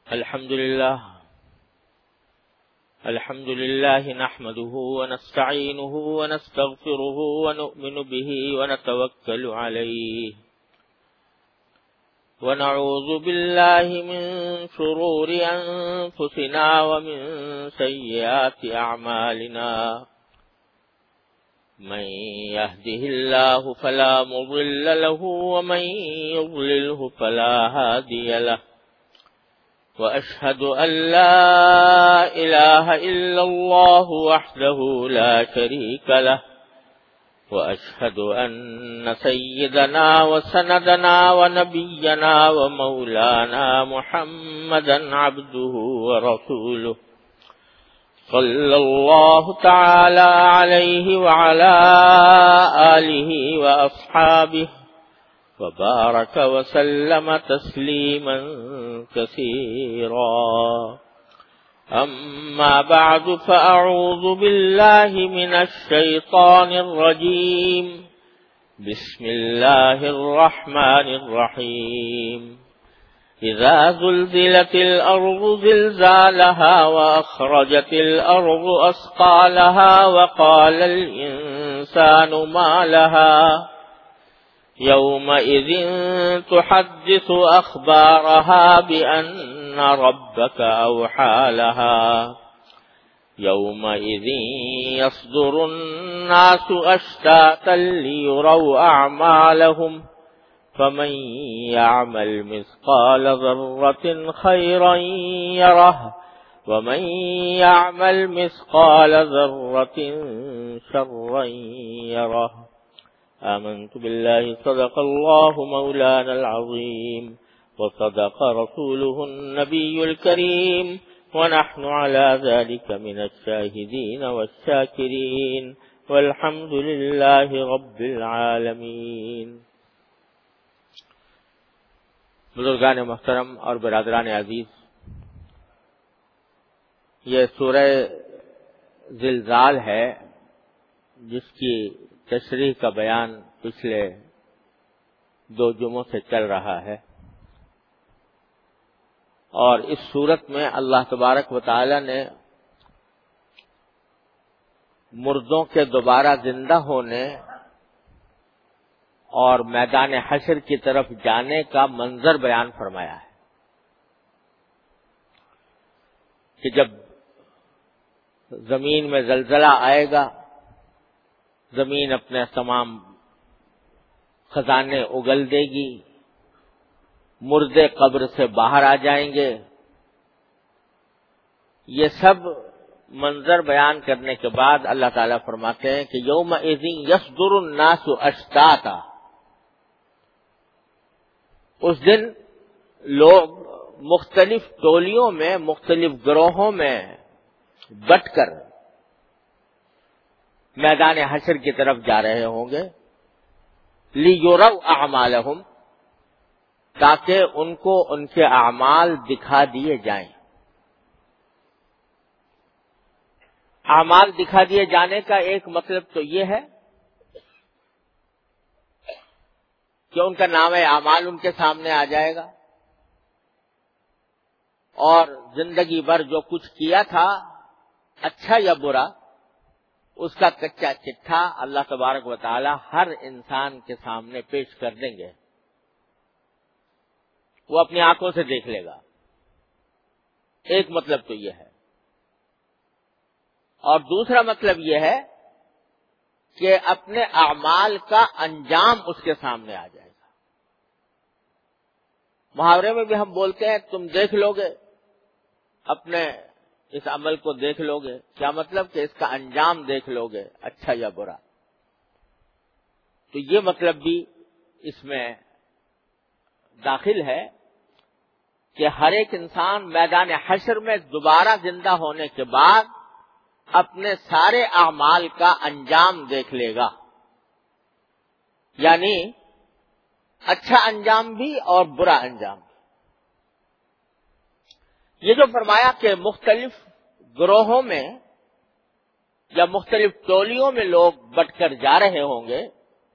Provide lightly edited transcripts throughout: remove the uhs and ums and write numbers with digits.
الحمد لله نحمده ونستعينه ونستغفره ونؤمن به ونتوكل عليه ونعوذ بالله من شرور أنفسنا ومن سيئات أعمالنا من يهده الله فلا مضل له ومن يضلله فلا هادي له وأشهد أن لا إله إلا الله وحده لا شريك له وأشهد أن سيدنا وسندنا ونبينا ومولانا محمدا عبده ورسوله صلى الله تعالى عليه وعلى آله وأصحابه وبارك وسلم تسليما كثيرا أما بعد فأعوذ بالله من الشيطان الرجيم بسم الله الرحمن الرحيم إذا زلزلت الأرض زلزالها وأخرجت الأرض أثقالها وقال الإنسان ما لها يومئذ تحدث أخبارها بأن ربك أوحى لها يومئذ يصدر الناس أشتاتا ليروا أعمالهم فمن يعمل مثقال ذرة خيرا يره ومن يعمل مثقال ذرة شرا يره آمنت بالله صدق الله مولانا العظيم وصدق رسوله النبي الكريم ونحن على ذلك من الشاهدين والشاكرين والحمد لله رب العالمين. بزرگان محترم اور برادران عزیز، یہ سورہ زلزال ہے جس کی تشریح کا بیان پچھلے 2 جمعوں سے چل رہا ہے، اور اس صورت میں اللہ تبارک و تعالی نے مردوں کے دوبارہ زندہ ہونے اور میدان حشر کی طرف جانے کا منظر بیان فرمایا ہے کہ جب زمین میں زلزلہ آئے گا، زمین اپنے تمام خزانے اگل دے گی، مردے قبر سے باہر آ جائیں گے. یہ سب منظر بیان کرنے کے بعد اللہ تعالیٰ فرماتے ہیں کہ یومئذ یصدر الناس اشتاتا، اس دن لوگ مختلف ٹولیوں میں، مختلف گروہوں میں بٹ کر میدان حشر کی طرف جا رہے ہوں گے، لِيُرَوْا أَعْمَالَهُمْ، تاکہ ان کو ان کے اعمال دکھا دیے جائیں. اعمال دکھا دیے جانے کا ایک مطلب تو یہ ہے کہ ان کا نام اعمال ان کے سامنے آ جائے گا، اور زندگی بھر جو کچھ کیا تھا اچھا یا برا، اس کا کچا چٹھا اللہ تبارک و تعالی ہر انسان کے سامنے پیش کر دیں گے. وہ اپنی آنکھوں سے دیکھ لے گا. ایک مطلب تو یہ ہے، اور دوسرا مطلب یہ ہے کہ اپنے اعمال کا انجام اس کے سامنے آ جائے گا. محاورے میں بھی ہم بولتے ہیں تم دیکھ لو گے، اپنے اس عمل کو دیکھ لو گے. کیا مطلب کہ اس کا انجام دیکھ لو گے، اچھا یا برا. تو یہ مطلب بھی اس میں داخل ہے کہ ہر ایک انسان میدان حشر میں دوبارہ زندہ ہونے کے بعد اپنے سارے اعمال کا انجام دیکھ لے گا، یعنی اچھا انجام بھی اور برا انجام بھی. یہ جو فرمایا کہ مختلف گروہوں میں یا مختلف ٹولیوں میں لوگ بٹ کر جا رہے ہوں گے،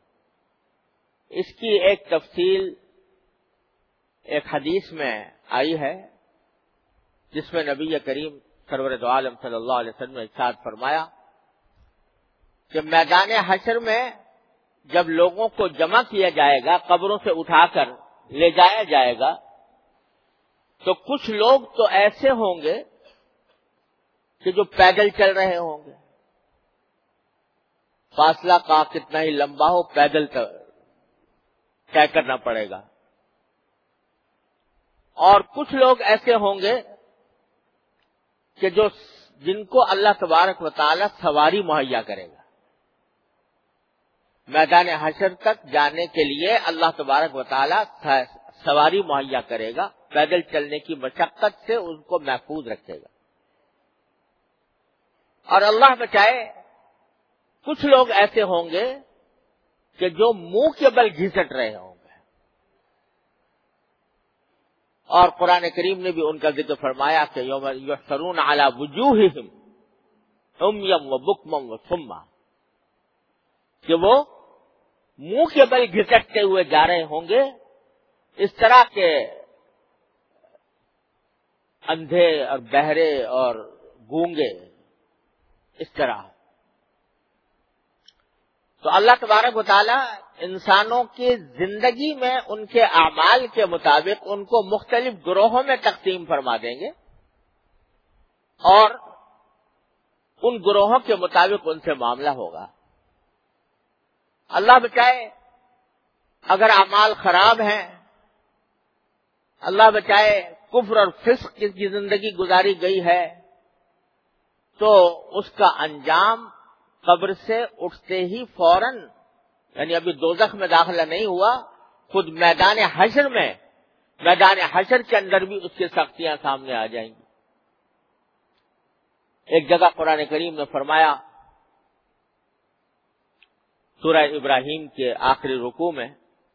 اس کی ایک تفصیل ایک حدیث میں آئی ہے جس میں نبی کریم سرور دو عالم صلی اللہ علیہ وسلم نے ارشاد فرمایا کہ میدان حشر میں جب لوگوں کو جمع کیا جائے گا، قبروں سے اٹھا کر لے جایا جائے گا، تو کچھ لوگ تو ایسے ہوں گے کہ جو پیدل چل رہے ہوں گے، فاصلہ کا کتنا ہی لمبا ہو پیدل طے کرنا پڑے گا، اور کچھ لوگ ایسے ہوں گے کہ جن کو اللہ تبارک و تعالی سواری مہیا کرے گا۔ میدان حشر تک جانے کے لیے اللہ تبارک و تعالی سواری مہیا کرے گا، پیدل چلنے کی مشقت سے ان کو محفوظ رکھے گا۔ اور اللہ بچائے کچھ لوگ ایسے ہوں گے کہ جو منہ کے بل گھسٹ رہے ہوں گے، اور قرآن کریم نے بھی ان کا ذکر فرمایا کہ یوم یحشرون علی وجوہہم عمیا وبکما وصما، کہ وہ منہ کے بل گھسٹتے ہوئے جا رہے ہوں گے، اس طرح کے اندھے اور بہرے اور گونگے، اس طرح۔ تو اللہ تبارک و تعالی انسانوں کی زندگی میں ان کے اعمال کے مطابق ان کو مختلف گروہوں میں تقسیم فرما دیں گے، اور ان گروہوں کے مطابق ان سے معاملہ ہوگا۔ اللہ بچائے اگر اعمال خراب ہیں، اللہ بچائے کفر اور فسق کی زندگی گزاری گئی ہے، تو اس کا انجام قبر سے اٹھتے ہی فوراً، یعنی ابھی دوزخ میں داخلہ نہیں ہوا، خود میدان حشر کے اندر بھی اس کی سختیاں سامنے آ جائیں گی۔ ایک جگہ قرآن کریم نے فرمایا سورہ ابراہیم کے آخری رکوع میں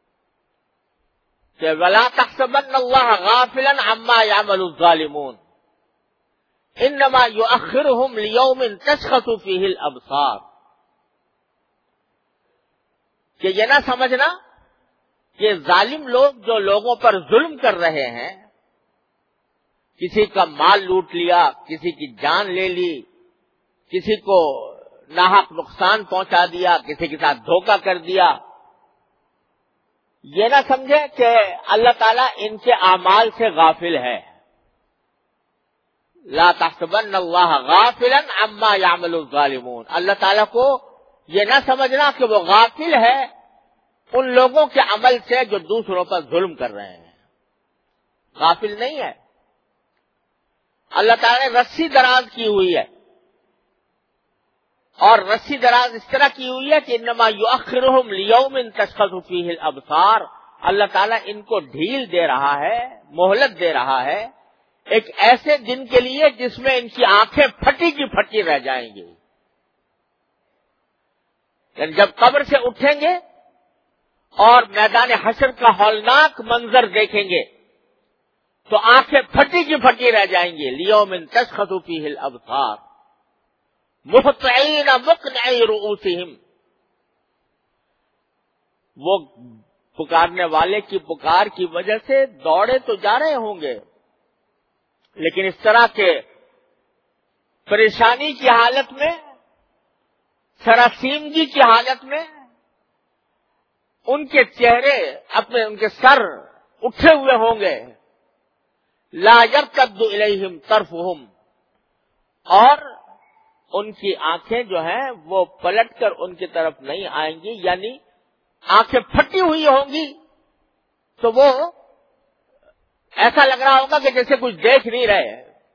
کہ وَلَا تَحْسَبَنَّ اللَّهَ غَافِلًا عَمَّا يَعْمَلُ الظَّالِمُونَ انما یؤخرهم لیوم تشخص فیہ الابصار، کہ یہ نہ سمجھنا کہ ظالم لوگ جو لوگوں پر ظلم کر رہے ہیں، کسی کا مال لوٹ لیا، کسی کی جان لے لی، کسی کو ناحق نقصان پہنچا دیا، کسی کے ساتھ دھوکہ کر دیا، یہ نہ سمجھے کہ اللہ تعالیٰ ان کے اعمال سے غافل ہے۔ لا تحسبن اللہ غافلا عما یعمل الظالمون، اللہ تعالیٰ کو یہ نہ سمجھنا کہ وہ غافل ہے ان لوگوں کے عمل سے جو دوسروں پر ظلم کر رہے ہیں، غافل نہیں ہے۔ اللہ تعالیٰ نے رسی دراز کی ہوئی ہے، اور رسی دراز اس طرح کی ہوئی ہے کہ انما یؤخرهم لیوم تشخص فیہ الابصار، اللہ تعالیٰ ان کو ڈھیل دے رہا ہے، مہلت دے رہا ہے ایک ایسے دن کے لیے جس میں ان کی آنکھیں پھٹی کی پھٹی رہ جائیں گی۔ یعنی جب قبر سے اٹھیں گے اور میدان حشر کا ہولناک منظر دیکھیں گے تو آنکھیں پھٹی کی پھٹی رہ جائیں گی۔ لیوم تشخص فیہ الابصار مہطعین مقنعی رؤوسہم، وہ پکارنے والے کی پکار کی وجہ سے دوڑے تو جا رہے ہوں گے، لیکن اس طرح کے پریشانی کی حالت میں، سراسیمگی کی حالت میں ان کے چہرے ان کے سر اٹھے ہوئے ہوں گے۔ لا یرتد الیہم طرفہم، اور ان کی آنکھیں جو ہیں وہ پلٹ کر ان کی طرف نہیں آئیں گی، یعنی آنکھیں پھٹی ہوئی ہوں گی تو وہ ایسا لگ رہا ہوگا کہ جیسے کچھ دیکھ نہیں رہے۔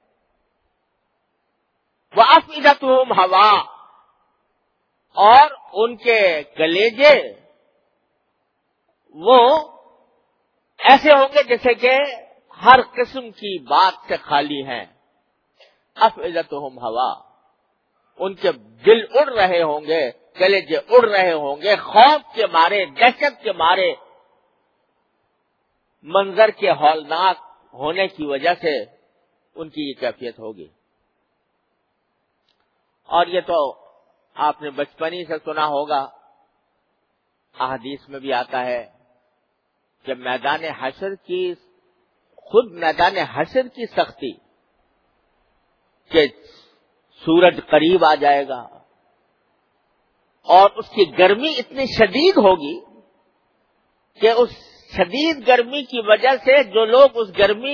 وَأَفْئِدَتُهُمْ هَوَاءٌ، اور ان کے کلیجے وہ ایسے ہوں گے جیسے کہ ہر قسم کی بات سے خالی ہیں۔ أَفْئِدَتُهُمْ هَوَاءٌ، ان کے دل اڑ رہے ہوں گے، کلیجے اڑ رہے ہوں گے، خوف کے مارے، دہشت کے مارے، منظر کے ہولناک ہونے کی وجہ سے ان کی یہ کیفیت ہوگی۔ اور یہ تو آپ نے بچپن ہی سے سنا ہوگا، احادیث میں بھی آتا ہے کہ میدان حشر کی سختی کہ سورج قریب آ جائے گا اور اس کی گرمی اتنی شدید ہوگی کہ اس شدید گرمی کی وجہ سے جو لوگ اس گرمی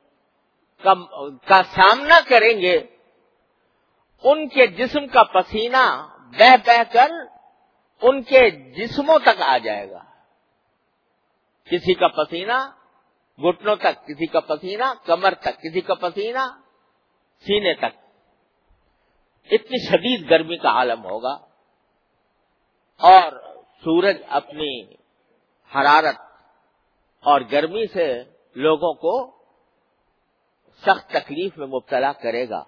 کا سامنا کریں گے ان کے جسم کا پسینہ بہہ بہہ کر ان کے جسموں تک آ جائے گا. کسی کا پسینہ گھٹنوں تک، کسی کا پسینہ کمر تک، کسی کا پسینہ سینے تک. اتنی شدید گرمی کا عالم ہوگا اور سورج اپنی حرارت اور گرمی سے لوگوں کو سخت تکلیف میں مبتلا کرے گا،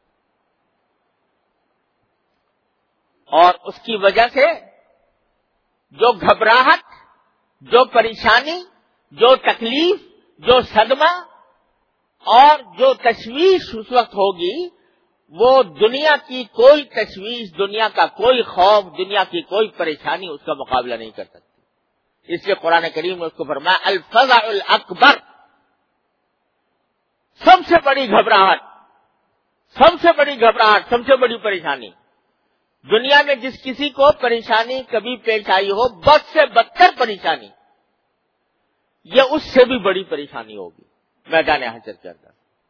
اور اس کی وجہ سے جو گھبراہٹ، جو پریشانی، جو تکلیف، جو صدمہ اور جو تشویش اس وقت ہوگی، وہ دنیا کی کوئی تشویش، دنیا کا کوئی خوف، دنیا کی کوئی پریشانی اس کا مقابلہ نہیں کر سکتی. اس لیے قرآن کریم نے اس کو فرمایا الفزع الاکبر، سب سے بڑی گھبراہٹ، سب سے بڑی گھبراہٹ، سب سے بڑی پریشانی. دنیا میں جس کسی کو پریشانی کبھی پیش آئی ہو، بد سے بدتر پریشانی، یہ اس سے بھی بڑی پریشانی ہوگی میدان حشر کے اندر.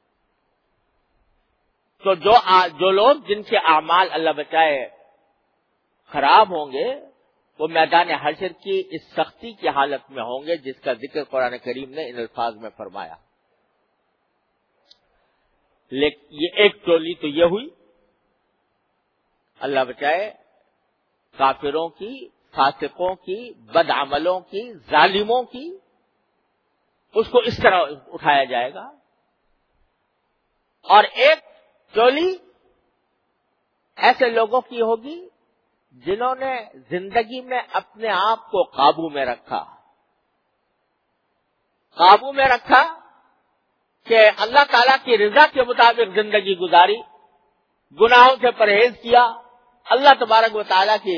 تو جو لوگ جن کے اعمال اللہ بچائے خراب ہوں گے، وہ میدان حشر کی اس سختی کی حالت میں ہوں گے جس کا ذکر قرآن کریم نے ان الفاظ میں فرمایا. لیکن یہ ایک ٹولی تو یہ ہوئی، اللہ بچائے، کافروں کی، فاسقوں کی، بدعملوں کی، ظالموں کی. اس کو اس طرح اٹھایا جائے گا. اور ایک ٹولی ایسے لوگوں کی ہوگی جنہوں نے زندگی میں اپنے آپ کو قابو میں رکھا کہ اللہ تعالیٰ کی رضا کے مطابق زندگی گزاری، گناہوں سے پرہیز کیا، اللہ تبارک و تعالیٰ کی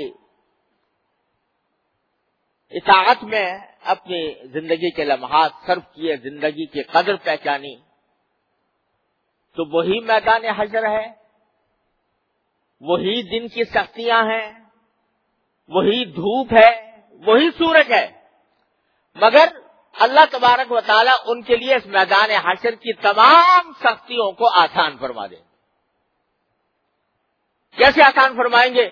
اطاعت میں اپنی زندگی کے لمحات صرف کیے، زندگی کی قدر پہچانی. تو وہی میدان حشر ہے، وہی دن کی سختیاں ہیں، وہی دھوپ ہے، وہی سورج ہے، مگر اللہ تبارک و تعالیٰ ان کے لیے اس میدان حشر کی تمام سختیوں کو آسان فرما دیں. کیسے آسان فرمائیں گے؟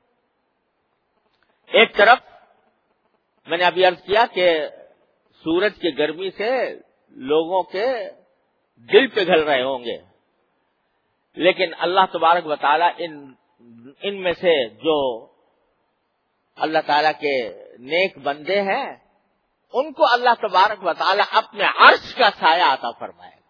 ایک طرف میں نے ابھی عرض کیا کہ سورج کی گرمی سے لوگوں کے دل پگھل رہے ہوں گے، لیکن اللہ تبارک و تعالیٰ ان میں سے جو اللہ تعالیٰ کے نیک بندے ہیں ان کو اللہ تبارک و تعالیٰ اپنے عرش کا سایہ عطا فرمائے گا،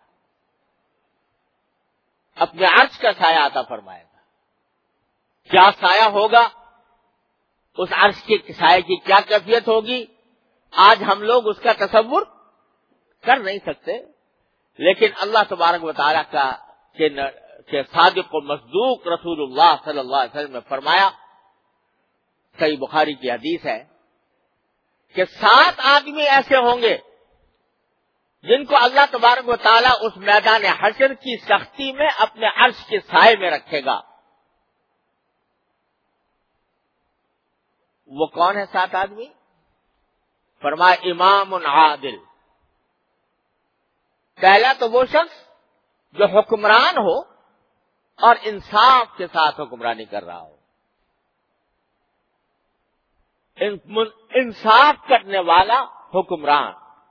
اپنے عرش کا سایہ عطا فرمائے گا. کیا سایہ ہوگا، اس عرش کے سایہ کی کیا کیفیت ہوگی، آج ہم لوگ اس کا تصور کر نہیں سکتے. لیکن اللہ تبارک و تعالیٰ کا کہ صادق و مصدوق رسول اللہ صلی اللہ علیہ وسلم نے فرمایا، صحیح بخاری کی حدیث ہے کہ 7 آدمی ایسے ہوں گے جن کو اللہ تبارک و تعالیٰ اس میدان حشر کی سختی میں اپنے عرش کے سائے میں رکھے گا. وہ کون ہے 7 آدمی؟ فرمایا امام عادل. پہلا تو وہ شخص جو حکمران ہو اور انصاف کے ساتھ حکمرانی کر رہا ہو، انصاف کرنے والا حکمران.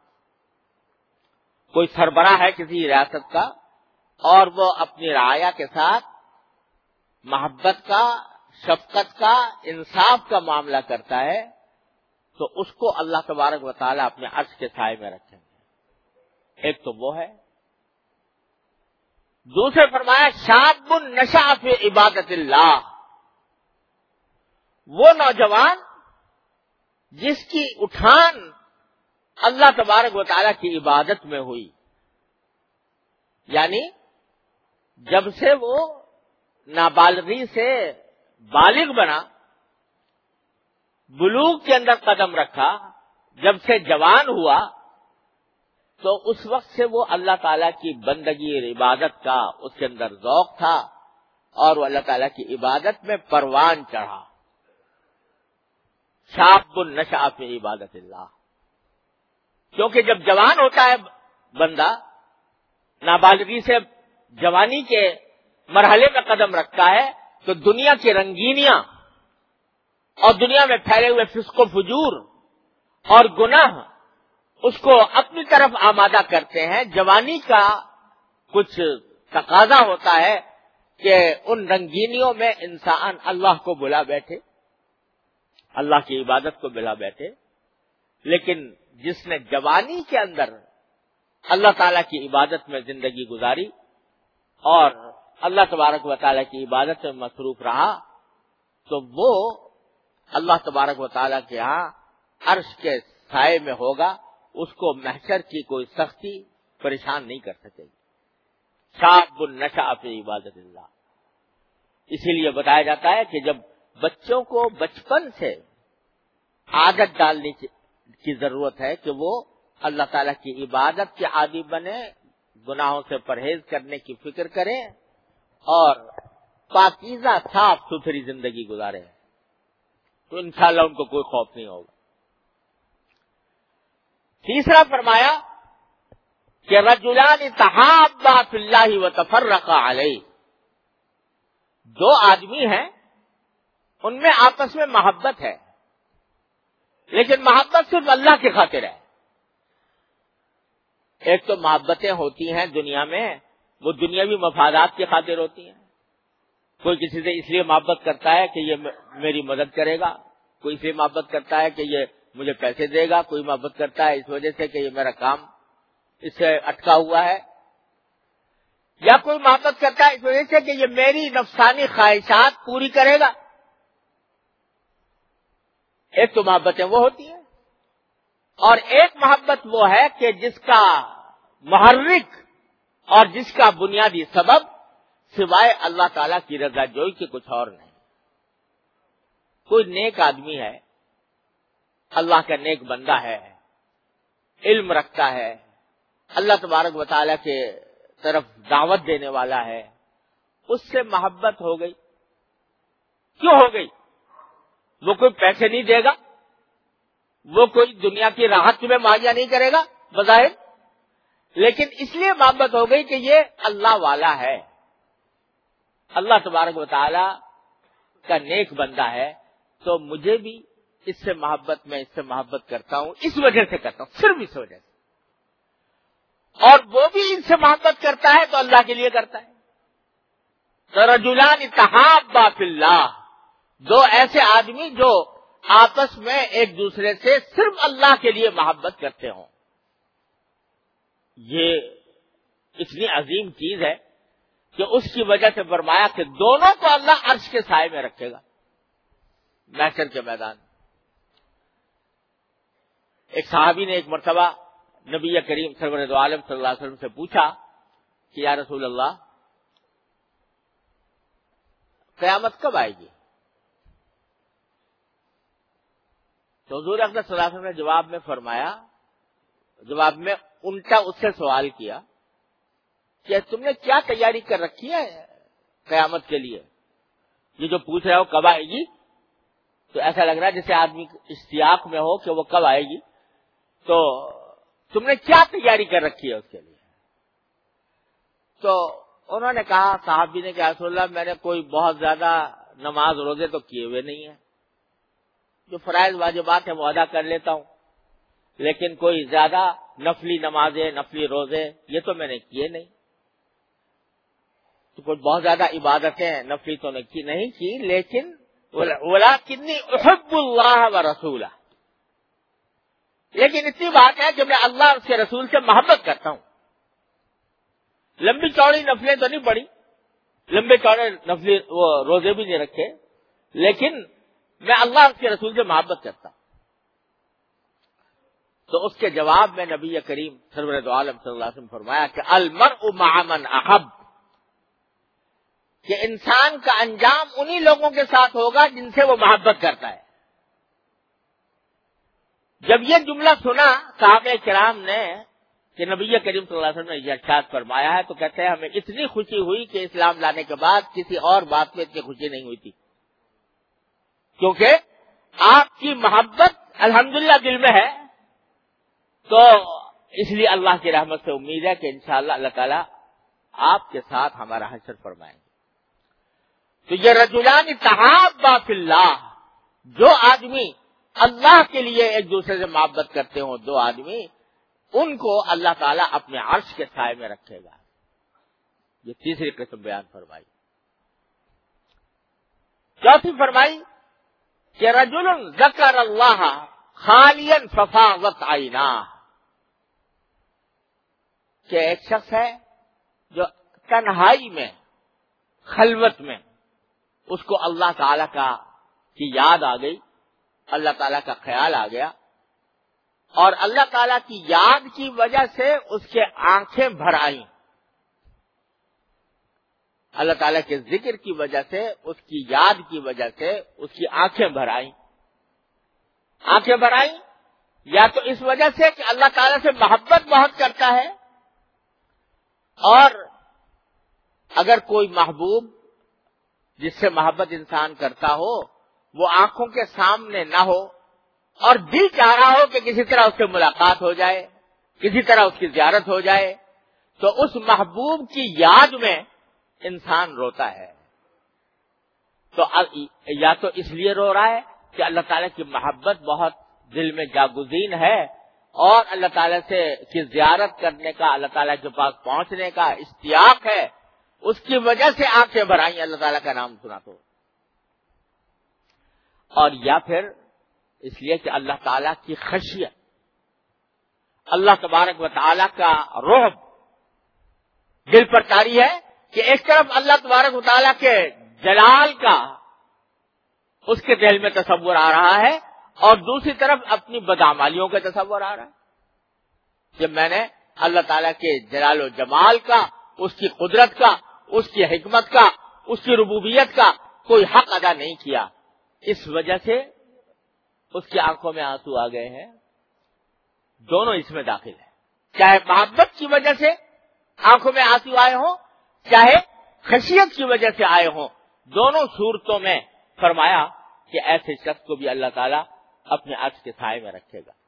کوئی سربراہ ہے کسی ریاست کا اور وہ اپنی رعایا کے ساتھ محبت کا، شفقت کا، انصاف کا معاملہ کرتا ہے تو اس کو اللہ تبارک و تعالیٰ اپنے عرش کے سائے میں رکھیں گے. ایک تو وہ ہے. دوسرے فرمایا شاب نشأ فی عبادت اللہ، وہ نوجوان جس کی اٹھان اللہ تبارک و تعالیٰ کی عبادت میں ہوئی، یعنی جب سے وہ نابالغی سے بالغ بنا، بلوغ کے اندر قدم رکھا، جب سے جوان ہوا، تو اس وقت سے وہ اللہ تعالیٰ کی بندگی اور عبادت کا اس کے اندر ذوق تھا اور وہ اللہ تعالیٰ کی عبادت میں پروان چڑھا. شاب نشأ فی عبادت اللہ. کیونکہ جب جوان ہوتا ہے بندہ، نابالغی سے جوانی کے مرحلے میں قدم رکھتا ہے، تو دنیا کی رنگینیاں اور دنیا میں پھیلے ہوئے فسق و فجور اور گناہ اس کو اپنی طرف آمادہ کرتے ہیں. جوانی کا کچھ تقاضا ہوتا ہے کہ ان رنگینیوں میں انسان اللہ کو بلا بیٹھے، اللہ کی عبادت کو بلا بیٹھے. لیکن جس نے جوانی کے اندر اللہ تعالیٰ کی عبادت میں زندگی گزاری اور اللہ تبارک و تعالیٰ کی عبادت میں مصروف رہا، تو وہ اللہ تبارک و تعالیٰ کے ہاں عرش کے سائے میں ہوگا. اس کو محشر کی کوئی سختی پریشان نہیں کر سکے گی. شاب نشأ فی عبادت اللہ. اسی لیے بتایا جاتا ہے کہ جب بچوں کو بچپن سے عادت ڈالنے کی ضرورت ہے کہ وہ اللہ تعالیٰ کی عبادت کے عادی بنے، گناہوں سے پرہیز کرنے کی فکر کریں اور پاکیزہ صاف ستھری زندگی گزاریں، تو انشاءاللہ ان کو کوئی خوف نہیں ہوگا. تیسرا فرمایا کہ رجلان تحابا فی اللہ وتفرقا علیہ. دو آدمی ہیں، ان میں آپس میں محبت ہے، لیکن محبت صرف اللہ کی خاطر ہے. ایک تو محبتیں ہوتی ہیں دنیا میں، وہ دنیاوی مفادات کی خاطر ہوتی ہیں. کوئی کسی سے اس لیے محبت کرتا ہے کہ یہ میری مدد کرے گا، کوئی اس لیے محبت کرتا ہے کہ یہ مجھے پیسے دے گا، کوئی محبت کرتا ہے اس وجہ سے کہ یہ میرا کام اس سے اٹکا ہوا ہے، یا کوئی محبت کرتا ہے اس وجہ سے کہ یہ میری نفسانی خواہشات پوری کرے گا. ایک تو محبتیں وہ ہوتی ہیں، اور ایک محبت وہ ہے کہ جس کا محرک اور جس کا بنیادی سبب سوائے اللہ تعالیٰ کی رضا جوئی کے کچھ اور نہیں. کوئی نیک آدمی ہے، اللہ کا نیک بندہ ہے، علم رکھتا ہے، اللہ تبارک و تعالیٰ کے طرف دعوت دینے والا ہے، اس سے محبت ہو گئی. کیوں ہو گئی؟ وہ کوئی پیسے نہیں دے گا، وہ کوئی دنیا کی راحت میں مہیا نہیں کرے گا بظاہر، لیکن اس لیے محبت ہو گئی کہ یہ اللہ والا ہے، اللہ تبارک و تعالیٰ کا نیک بندہ ہے، تو مجھے بھی اس سے محبت، میں اس سے محبت کرتا ہوں، اس وجہ سے کرتا ہوں، صرف اس وجہ سے. اور وہ بھی ان سے محبت کرتا ہے تو اللہ کے لیے کرتا ہے. تو رجلان تحابا فی اللہ، دو ایسے آدمی جو آپس میں ایک دوسرے سے صرف اللہ کے لیے محبت کرتے ہوں. یہ اتنی عظیم چیز ہے کہ اس کی وجہ سے فرمایا کہ دونوں کو اللہ عرش کے سائے میں رکھے گا محشر کے میدان. ایک صحابی نے ایک مرتبہ نبی کریم سرور دو عالم صلی اللہ علیہ وسلم سے پوچھا کہ یا رسول اللہ، قیامت کب آئے گی؟ تو حضور اقدس صلی اللہ علیہ وسلم نے جواب میں فرمایا، جواب میں الٹا اس سے سوال کیا کہ تم نے کیا تیاری کر رکھی ہے قیامت کے لیے؟ یہ جو پوچھ رہے ہو کب آئے گی، تو ایسا لگ رہا ہے جیسے آدمی اشتیاق میں ہو کہ وہ کب آئے گی. تو تم نے کیا تیاری کر رکھی ہے اس کے لیے؟ تو انہوں نے کہا، صحابی نے کہا رسول اللہ، میں نے کوئی بہت زیادہ نماز روزے تو کیے ہوئے نہیں ہیں، جو فرائض واجبات ہیں وہ ادا کر لیتا ہوں، لیکن کوئی زیادہ نفلی نمازیں، نفلی روزے یہ تو میں نے کیے نہیں. تو کوئی بہت زیادہ عبادتیں نفلی تو نہیں کی، لیکن وَلَٰكِنِّي أُحِبُّ اللَّهَ وَرَسُولَهُ، لیکن اتنی بات ہے کہ میں اللہ اور اس کے رسول سے محبت کرتا ہوں. لمبی چوڑی نفلیں تو نہیں پڑی، لمبے چوڑے نفلی وہ روزے بھی نہیں رکھے، لیکن میں اللہ اور اس کے رسول سے محبت کرتا ہوں. تو اس کے جواب میں نبی کریم سرور دو عالم صلی اللہ علیہ وسلم فرمایا کہ المرء مع من احب، کہ انسان کا انجام انہی لوگوں کے ساتھ ہوگا جن سے وہ محبت کرتا ہے. جب یہ جملہ سنا صحابہ کرام نے کہ نبی کریم صلی اللہ علیہ وسلم نے یہ ارشاد فرمایا ہے، تو کہتے ہیں ہمیں اتنی خوشی ہوئی کہ اسلام لانے کے بعد کسی اور بات میں اتنی خوشی نہیں ہوئی تھی، کیونکہ آپ کی محبت الحمدللہ دل میں ہے، تو اس لیے اللہ کی رحمت سے امید ہے کہ انشاءاللہ اللہ تعالیٰ آپ کے ساتھ ہمارا حشر فرمائیں گے۔ تو یہ رجلان تحابا فی اللہ، جو آدمی اللہ کے لیے ایک دوسرے سے محبت کرتے ہوں، دو آدمی، ان کو اللہ تعالیٰ اپنے عرش کے سائے میں رکھے گا۔ یہ تیسری قسم بیان فرمائی۔ چوتھی فرمائی کہ رجل ذکر اللہ خالیا ففاضت عیناہ، کہ ایک شخص ہے جو تنہائی میں، خلوت میں، اس کو اللہ تعالیٰ کی یاد آ گئی، اللہ تعالیٰ کا خیال آ گیا، اور اللہ تعالیٰ کی یاد کی وجہ سے اس کے آنکھیں بھر آئیں، اللہ تعالیٰ کے ذکر کی وجہ سے، اس کی یاد کی وجہ سے اس کی آنکھیں بھر آئیں۔ آنکھیں بھر آئیں یا تو اس وجہ سے کہ اللہ تعالیٰ سے محبت بہت کرتا ہے، اور اگر کوئی محبوب جس سے محبت انسان کرتا ہو وہ آنکھوں کے سامنے نہ ہو، اور دل چاہ رہا ہو کہ کسی طرح اس سے ملاقات ہو جائے، کسی طرح اس کی زیارت ہو جائے، تو اس محبوب کی یاد میں انسان روتا ہے۔ تو یا تو اس لیے رو رہا ہے کہ اللہ تعالیٰ کی محبت بہت دل میں جاگزین ہے، اور اللہ تعالیٰ سے کی زیارت کرنے کا، اللہ تعالیٰ کے پاس پہنچنے کا اشتیاق ہے، اس کی وجہ سے آنکھیں بھر آئیں اللہ تعالیٰ کا نام سنا تو، اور یا پھر اس لیے کہ اللہ تعالیٰ کی خشیت، اللہ تبارک و تعالیٰ کا رعب دل پر طاری ہے، کہ ایک طرف اللہ تبارک و تعالیٰ کے جلال کا اس کے دل میں تصور آ رہا ہے، اور دوسری طرف اپنی بدعمالیوں کا تصور آ رہا ہے کہ میں نے اللہ تعالیٰ کے جلال و جمال کا، اس کی قدرت کا، اس کی حکمت کا، اس کی ربوبیت کا کوئی حق ادا نہیں کیا، اس وجہ سے اس کی آنکھوں میں آنسو آ گئے ہیں۔ دونوں اس میں داخل ہیں، چاہے محبت کی وجہ سے آنکھوں میں آنسو آئے ہوں، چاہے خشیت کی وجہ سے آئے ہوں، دونوں صورتوں میں فرمایا کہ ایسے شخص کو بھی اللہ تعالیٰ اپنے عرش کے سائے میں رکھے گا۔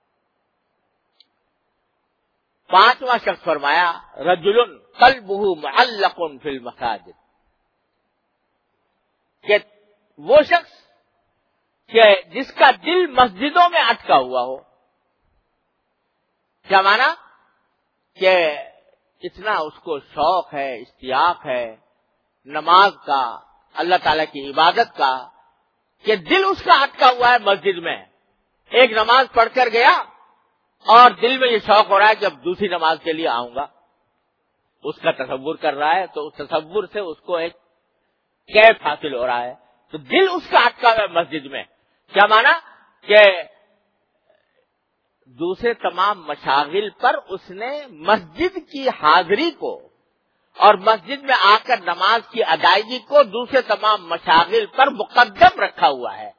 پانچواں شخص فرمایا رجل قلبہ معلق فی المساجد، کہ وہ شخص کہ جس کا دل مسجدوں میں اٹکا ہوا ہو۔ کیا مانا؟ کہ اتنا اس کو شوق ہے، اشتیاق ہے نماز کا، اللہ تعالیٰ کی عبادت کا، کہ دل اس کا اٹکا ہوا ہے مسجد میں، ایک نماز پڑھ کر گیا اور دل میں یہ شوق ہو رہا ہے کہ اب دوسری نماز کے لیے آؤں گا، اس کا تصور کر رہا ہے، تو اس تصور سے اس کو ایک کیف حاصل ہو رہا ہے، تو دل اس کا اٹکا ہوا ہے مسجد میں۔ کیا مانا؟ کہ دوسرے تمام مشاغل پر اس نے مسجد کی حاضری کو اور مسجد میں آ کر نماز کی ادائیگی کو دوسرے تمام مشاغل پر مقدم رکھا ہوا ہے۔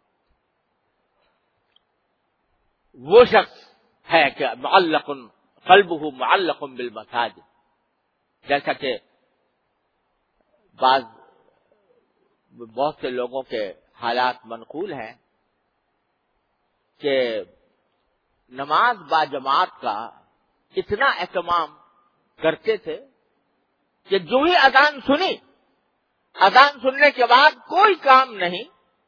وہ شخص ہے کہ معلق قلبہ معلق بالمساجد، جیسا کہ بہت سے لوگوں کے حالات منقول ہیں کہ نماز با جماعت کا اتنا اہتمام کرتے تھے کہ جو ہی اذان سنی، اذان سننے کے بعد کوئی کام نہیں،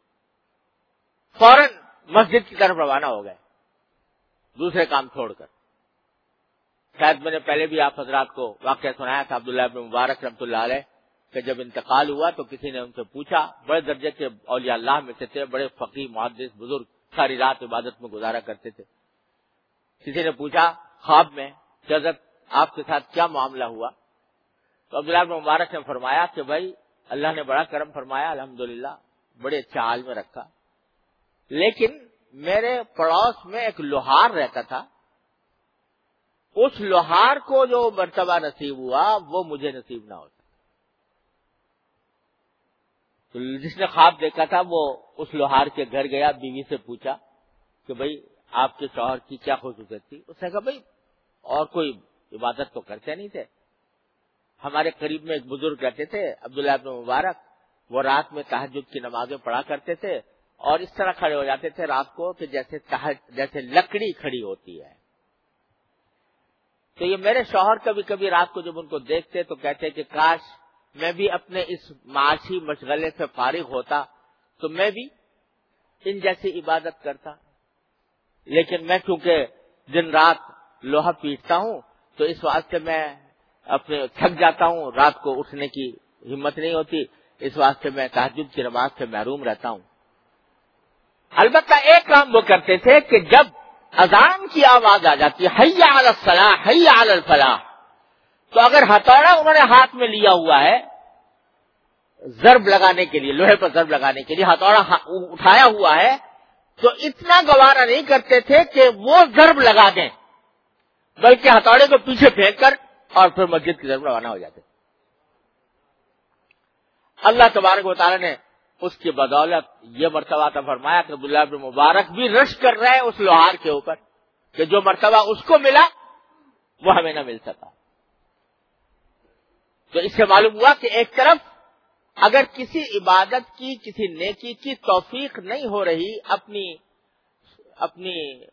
فوراً مسجد کی طرف روانہ ہو گئے دوسرے کام چھوڑ کر۔ شاید میں نے پہلے بھی آپ حضرات کو واقعہ سنایا تھا عبداللہ بن مبارک رحمۃ اللہ علیہ کہ جب انتقال ہوا تو کسی نے ان سے پوچھا، بڑے درجے کے اولیاء اللہ میں سے تھے، بڑے فقیہ محدث بزرگ، ساری رات عبادت میں گزارا کرتے تھے۔ کسی نے پوچھا خواب میں کہ حضرت آپ کے ساتھ کیا معاملہ ہوا؟ تو عبداللہ بن مبارک نے فرمایا کہ بھائی اللہ نے بڑا کرم فرمایا، الحمدللہ بڑے اچھے حال میں رکھا، لیکن میرے پڑوس میں ایک لوہار رہتا تھا، اس لوہار کو جو مرتبہ نصیب ہوا وہ مجھے نصیب نہ ہوتا۔ تو جس نے خواب دیکھا تھا وہ اس لوہار کے گھر گیا، بیوی سے پوچھا کہ بھائی آپ کے شوہر کی کیا خصوصیت تھی؟ اس نے کہا بھائی اور کوئی عبادت تو کرتے نہیں تھے. ہمارے قریب میں ایک بزرگ رہتے تھے عبداللہ ابن مبارک، وہ رات میں تہجد کی نمازیں پڑھا کرتے تھے اور اس طرح کھڑے ہو جاتے تھے رات کو کہ جیسے لکڑی کھڑی ہوتی ہے. تو یہ میرے شوہر کبھی کبھی رات کو جب ان کو دیکھتے تو کہتے کہ کاش میں بھی اپنے اس معاشی مشغلے سے فارغ ہوتا تو میں بھی ان جیسی عبادت کرتا. لیکن میں چونکہ دن رات لوہا پیٹتا ہوں تو اس واسطے میں اپنے تھک جاتا ہوں، رات کو اٹھنے کی ہمت نہیں ہوتی، اس واسطے میں تہجد کی نماز سے محروم رہتا ہوں. البتہ ایک کام وہ کرتے تھے کہ جب اذان کی آواز آ جاتی ہے حی علی الصلاح حی علی الفلاح، تو اگر ہتھوڑا انہوں نے ہاتھ میں لیا ہوا ہے ضرب لگانے کے لیے، لوہے پر ضرب لگانے کے لیے ہتھوڑا اٹھایا ہوا ہے، تو اتنا گوارا نہیں کرتے تھے کہ وہ ضرب لگا دیں، بلکہ ہتھوڑے کو پیچھے پھینک کر اور پھر مسجد کی طرف روانہ ہو جاتے. اللہ تبارک و تعالی نے اس کی بدولت یہ مرتبہ عطا فرمایا کہ عبداللہ بن مبارک بھی رش کر رہے اس لوہار کے اوپر کہ جو مرتبہ اس کو ملا وہ ہمیں نہ مل سکا. تو اس سے معلوم ہوا کہ ایک طرف اگر کسی عبادت کی، کسی نیکی کی توفیق نہیں ہو رہی، اپنی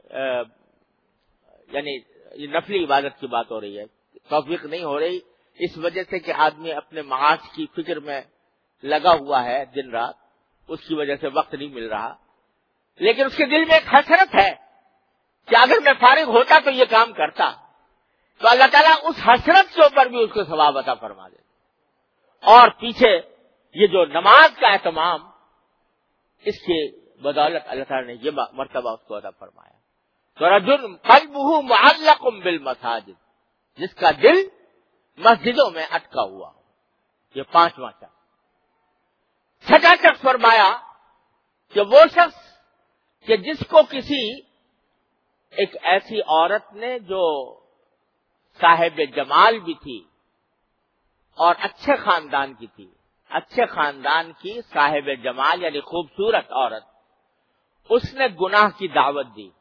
یعنی یہ نفلی عبادت کی بات ہو رہی ہے، توفیق نہیں ہو رہی اس وجہ سے کہ آدمی اپنے معاش کی فکر میں لگا ہوا ہے دن رات، اس کی وجہ سے وقت نہیں مل رہا، لیکن اس کے دل میں ایک حسرت ہے کہ اگر میں فارغ ہوتا تو یہ کام کرتا، تو اللہ تعالیٰ اس حسرت کے اوپر بھی اس کو ثواب عطا فرما دے. اور پیچھے یہ جو نماز کا اہتمام، اس کی بدولت اللہ تعالیٰ نے یہ مرتبہ اس کو عطا فرمایا. تو رجل قلبہ معلق بالمساجد، جس کا دل مسجدوں میں اٹکا ہوا ہو. یہ پانچواں شخص. چھٹا شخص فرمایا کہ وہ شخص کہ جس کو کسی ایک ایسی عورت نے جو صاحب جمال بھی تھی اور اچھے خاندان کی تھی، اچھے خاندان کی صاحب جمال یعنی خوبصورت عورت، اس نے گناہ کی دعوت دی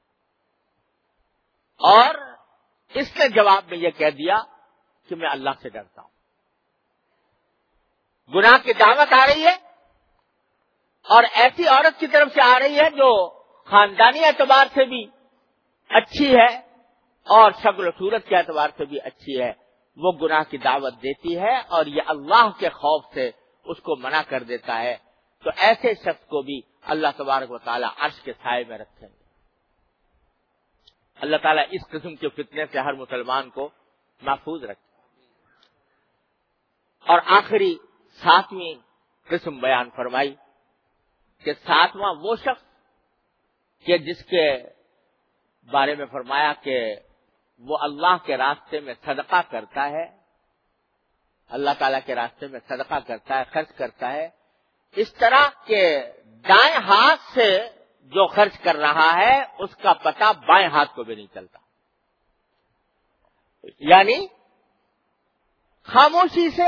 اور اس نے جواب میں یہ کہہ دیا کہ میں اللہ سے ڈرتا ہوں. گناہ کی دعوت آ رہی ہے اور ایسی عورت کی طرف سے آ رہی ہے جو خاندانی اعتبار سے بھی اچھی ہے اور شکل و صورت کے اعتبار سے بھی اچھی ہے. وہ گناہ کی دعوت دیتی ہے اور یہ اللہ کے خوف سے اس کو منع کر دیتا ہے. تو ایسے شخص کو بھی اللہ تبارک و تعالی عرش کے سائے میں رکھیں گے. اللہ تعالیٰ اس قسم کے فتنے سے ہر مسلمان کو محفوظ رکھے. اور آخری ساتویں قسم بیان فرمائی کہ ساتواں وہ شخص کہ جس کے بارے میں فرمایا کہ وہ اللہ کے راستے میں صدقہ کرتا ہے، اللہ تعالیٰ کے راستے میں صدقہ کرتا ہے، خرچ کرتا ہے، اس طرح کہ دائیں ہاتھ سے جو خرچ کر رہا ہے اس کا پتہ بائیں ہاتھ کو بھی نہیں چلتا. یعنی خاموشی سے،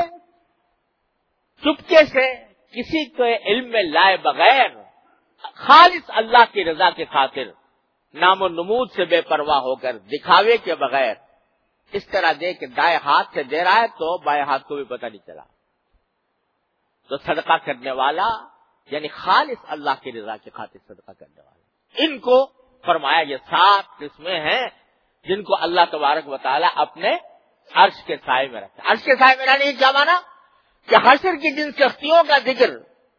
چپکے سے، کسی کو علم میں لائے بغیر، خالص اللہ کی رضا کی خاطر، نام و نمود سے بے پرواہ ہو کر، دکھاوے کے بغیر اس طرح دے کہ دائیں ہاتھ سے دے رہا ہے تو بائیں ہاتھ کو بھی پتہ نہیں چلا. تو صدقہ کرنے والا یعنی خالص اللہ کی رضا کی خاطر صدقہ کرنے والا، ان کو فرمایا یہ 7 قسمیں ہیں جن کو اللہ تبارک و تعالی اپنے عرش کے سائے میں رکھتا ہے. عرش کے سائے میں رہنے کی کیا مانا کہ حشر کی جن شخصیوں کا ذکر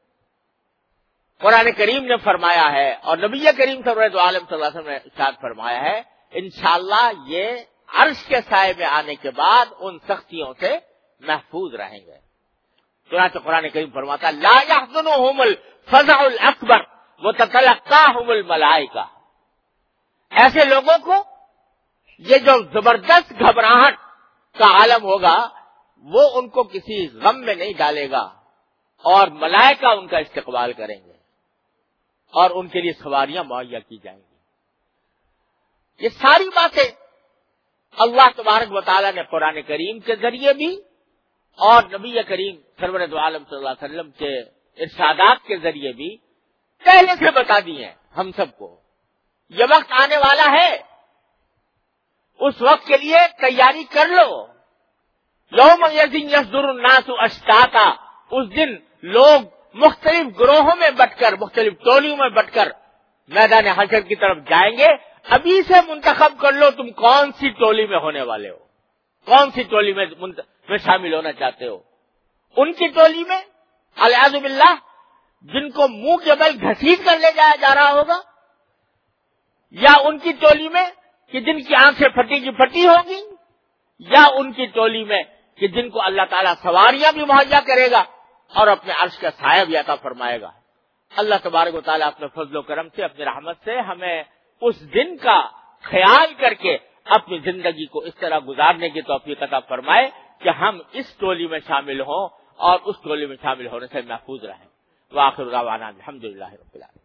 قرآن کریم نے فرمایا ہے اور نبی کریم سرورت عالم صلی اللہ علیہ وسلم نے ارشاد فرمایا ہے، انشاءاللہ یہ عرش کے سائے میں آنے کے بعد ان سختیوں سے محفوظ رہیں گے. چنانچہ قرآن کریم فرماتا لا يحزنهم الفزع الاکبر وتتلقاهم الملائکہ، ایسے لوگوں کو یہ جو زبردست گھبراہٹ کا عالم ہوگا وہ ان کو کسی غم میں نہیں ڈالے گا اور ملائکہ ان کا استقبال کریں گے اور ان کے لیے سواریاں مہیا کی جائیں گی. یہ ساری باتیں اللہ تبارک و تعالیٰ نے قرآن کریم کے ذریعے بھی اور نبی کریم سرورت عالم صلی اللہ علیہ وسلم کے ارشادات کے ذریعے بھی پہلے سے بتا دی ہیں ہم سب کو. یہ وقت آنے والا ہے اس وقت کے لیے تیاری کر لو. یوم یزن یصدر الناس اشتاتا، اس دن لوگ مختلف گروہوں میں بٹ کر، مختلف ٹولیوں میں بٹ کر میدان حشر کی طرف جائیں گے. ابھی سے منتخب کر لو تم کون سی ٹولی میں ہونے والے ہو، کون سی ٹولی میں شامل ہونا چاہتے ہو. ان کی ٹولی میں الیاذ باللہ جن کو منہ کے بل گھسیٹ کر لے جایا جا رہا ہوگا، یا ان کی ٹولی میں کہ جن کی آنکھیں پھٹی کی پھٹی ہوگی، یا ان کی ٹولی میں کہ جن کو اللہ تعالیٰ سواریاں بھی مہیا کرے گا اور اپنے عرش کا سایہ بھی عطا فرمائے گا. اللہ تبارک و تعالیٰ اپنے فضل و کرم سے، اپنی رحمت سے ہمیں اس دن کا خیال کر کے اپنی زندگی کو اس طرح گزارنے کی توفیق عطا فرمائے کہ ہم اس ٹولی میں شامل ہوں اور اس ٹولی میں شامل ہونے سے محفوظ رہیں. وآخر دعوانا الحمدللہ رب العالمین.